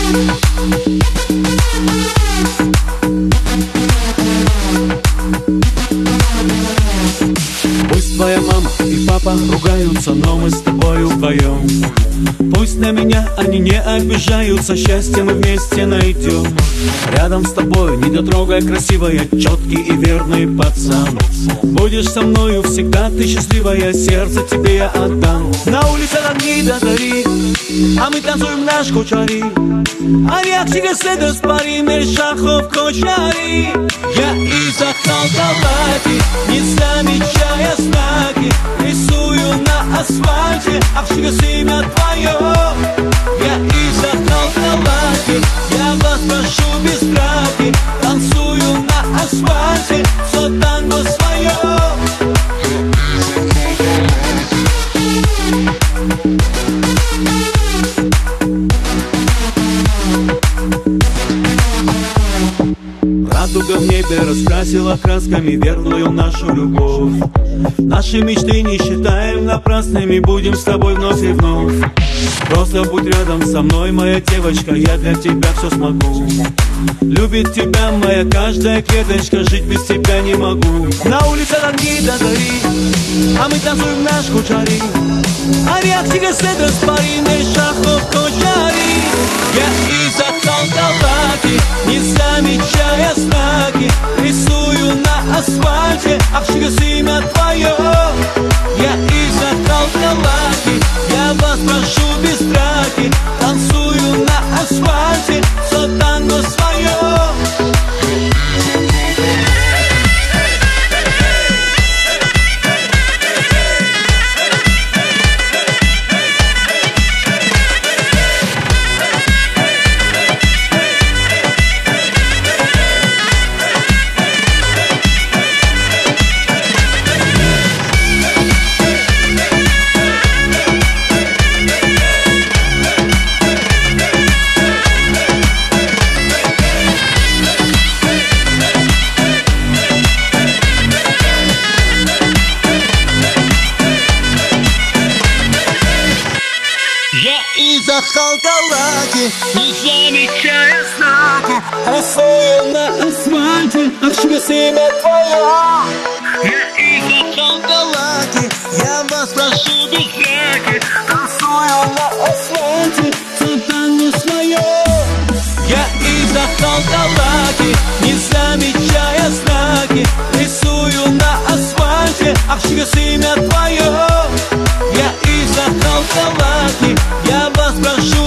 Пусть твоя мама и папа ругаются, но мы с тобою вдвоем. Пусть на меня они не обижаются, счастье мы вместе найдем. Рядом с тобой недотрогая, красивая, четкий и верный пацан. Будешь со мною всегда, ты счастливая, сердце тебе я отдам. На улице огни до зари, а мы танцуем наш кучари. А реакция следа с пари, шахов кочари. Я из-за халкалаки, не замечая знаки, рисую на асфальте, Ахшигас имя твое. Я из-за халкалаки, я вас прошу без драки, танцую на асфальте, все танго свое. Радуга в небе раскрасила красками верную нашу любовь. Наши мечты не считаем напрасными, будем с тобой вновь и вновь. Просто будь рядом со мной, моя девочка, я для тебя все смогу. Любит тебя моя каждая клеточка, жить без тебя не могу. На улице огни до зари, а мы танцуем наш кучари. А реакция следа с пари, шахов кочари. Я из-за халкалаки, не замечая знаки, рисую на асфальте, Ахшигас имя твое. Я из-за халкалаки, я вас прошу без драки, танцую на асфальте, все танго свое. Из-за халкалаки, не замечая знаки, рисую на асфальте, Ахшигас имя твое. Я из-за халкалаки, я вас прошу без драки, танцую на асфальте, все танго свое. Я из-за халкалаки, не замечая знаки, рисую на асфальте, Ахшигас имя твое. Я из-за халкалаки, я вас прошу